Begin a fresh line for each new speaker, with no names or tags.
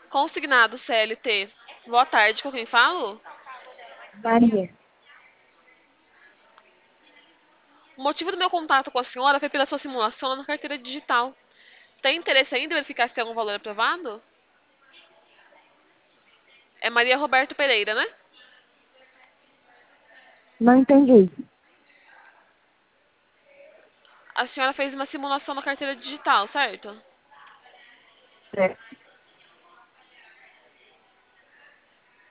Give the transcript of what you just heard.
Consignado CLT. Boa tarde, com quem falo?
Maria,
O motivo do meu contato com a senhora foi pela sua simulação na carteira digital. Tem interesse ainda em verificar se tem algum valor aprovado? É Maria Roberto Pereira, né?
não entendi.
A senhora fez uma simulação na carteira digital, certo?
É.